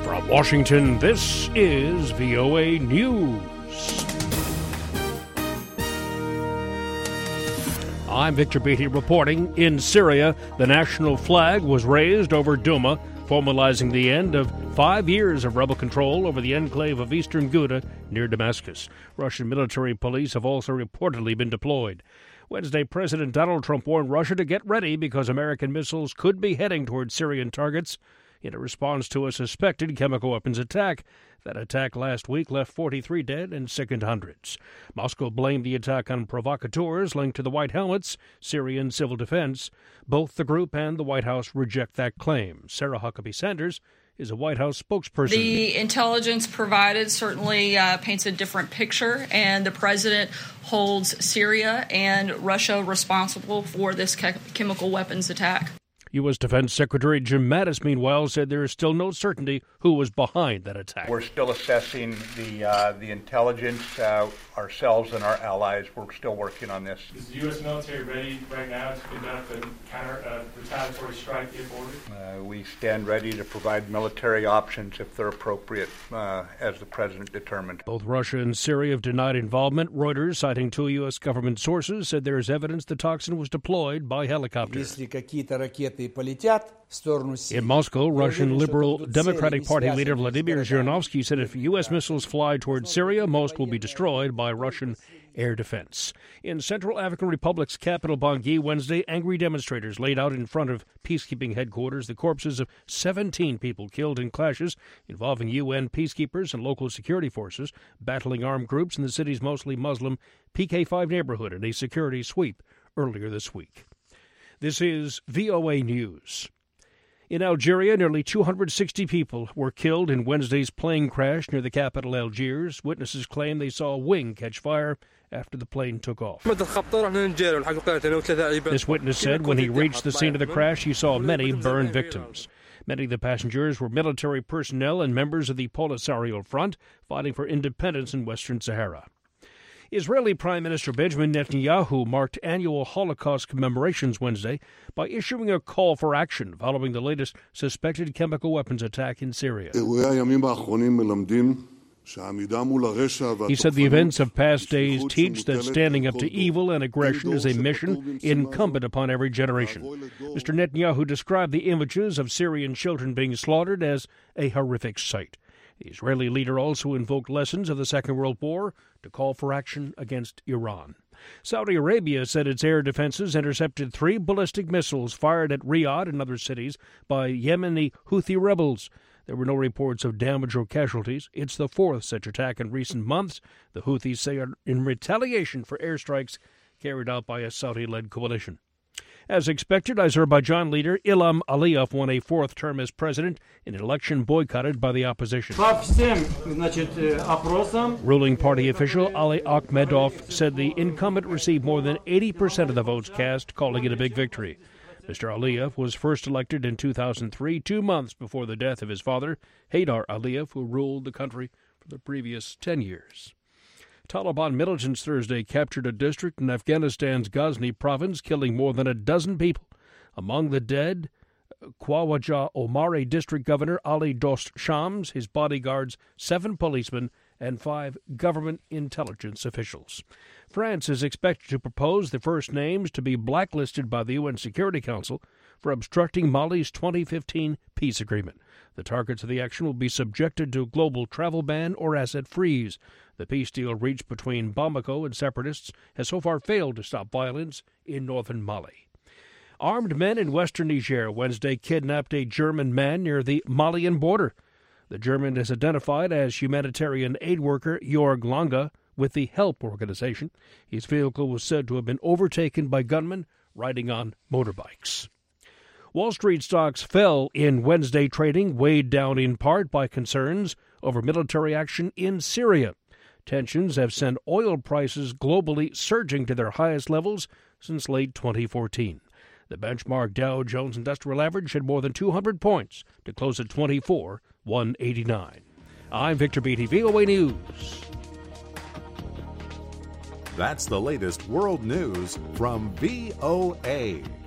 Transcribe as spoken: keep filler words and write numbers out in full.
From Washington, this is V O A News. I'm Victor Beatty reporting. In Syria, the national flag was raised over Douma, formalizing the end of five years of rebel control over the enclave of eastern Ghouta near Damascus. Russian military police have also reportedly been deployed. Wednesday, President Donald Trump warned Russia to get ready because American missiles could be heading toward Syrian targets in a response to a suspected chemical weapons attack. That attack last week left forty-three dead and sickened hundreds. Moscow blamed the attack on provocateurs linked to the White Helmets, Syrian civil defense. Both the group and the White House reject that claim. Sarah Huckabee Sanders is a White House spokesperson. The intelligence provided certainly uh, paints a different picture, and the president holds Syria and Russia responsible for this che- chemical weapons attack. U S. Defense Secretary Jim Mattis, meanwhile, said there is still no certainty who was behind that attack. We're still assessing the uh, the intelligence uh, ourselves and our allies. We're still working on this. Is the U S military ready right now to conduct a counter uh, retaliatory strike if ordered? Uh, we stand ready to provide military options if they're appropriate, uh, as the president determined. Both Russia and Syria have denied involvement. Reuters, citing two U S government sources, said there is evidence the toxin was deployed by helicopter. In Moscow, Russian Liberal Democratic Party leader Vladimir Zhirinovsky said if U S missiles fly toward Syria, most will be destroyed by Russian air defense. In Central African Republic's capital, Bangui, Wednesday, angry demonstrators laid out in front of peacekeeping headquarters the corpses of seventeen people killed in clashes involving U N peacekeepers and local security forces battling armed groups in the city's mostly Muslim P K five neighborhood in a security sweep earlier this week. This is V O A News. In Algeria, nearly two hundred sixty people were killed in Wednesday's plane crash near the capital, Algiers. Witnesses claim they saw a wing catch fire after the plane took off. This witness said when he reached the scene of the crash, he saw many burned victims. Many of the passengers were military personnel and members of the Polisario Front fighting for independence in Western Sahara. Israeli Prime Minister Benjamin Netanyahu marked annual Holocaust commemorations Wednesday by issuing a call for action following the latest suspected chemical weapons attack in Syria. He said the events of past days teach that standing up to evil and aggression is a mission incumbent upon every generation. Mister Netanyahu described the images of Syrian children being slaughtered as a horrific sight. The Israeli leader also invoked lessons of the Second World War to call for action against Iran. Saudi Arabia said its air defenses intercepted three ballistic missiles fired at Riyadh and other cities by Yemeni Houthi rebels. There were no reports of damage or casualties. It's the fourth such attack in recent months. The Houthis say are in retaliation for airstrikes carried out by a Saudi-led coalition. As expected, Azerbaijan leader Ilham Aliyev won a fourth term as president in an election boycotted by the opposition. Ruling party official Ali Akhmedov said the incumbent received more than eighty percent of the votes cast, calling it a big victory. Mister Aliyev was first elected in two thousand three, two months before the death of his father, Haydar Aliyev, who ruled the country for the previous ten years. Taliban militants Thursday captured a district in Afghanistan's Ghazni province, killing more than a dozen people. Among the dead, Khwaja Omari District Governor Ali Dost Shams, his bodyguards, seven policemen, and five government intelligence officials. France is expected to propose the first names to be blacklisted by the U N Security Council for obstructing Mali's twenty fifteen peace agreement. The targets of the action will be subjected to a global travel ban or asset freeze. The peace deal reached between Bamako and separatists has so far failed to stop violence in northern Mali. Armed men in western Niger Wednesday kidnapped a German man near the Malian border. The German is identified as humanitarian aid worker Jorg Lange with the HELP organization. His vehicle was said to have been overtaken by gunmen riding on motorbikes. Wall Street stocks fell in Wednesday trading, weighed down in part by concerns over military action in Syria. Tensions have sent oil prices globally surging to their highest levels since late twenty fourteen. The benchmark Dow Jones Industrial Average had more than two hundred points to close at twenty-four thousand one hundred eighty-nine. I'm Victor Beatty, V O A News. That's the latest world news from V O A.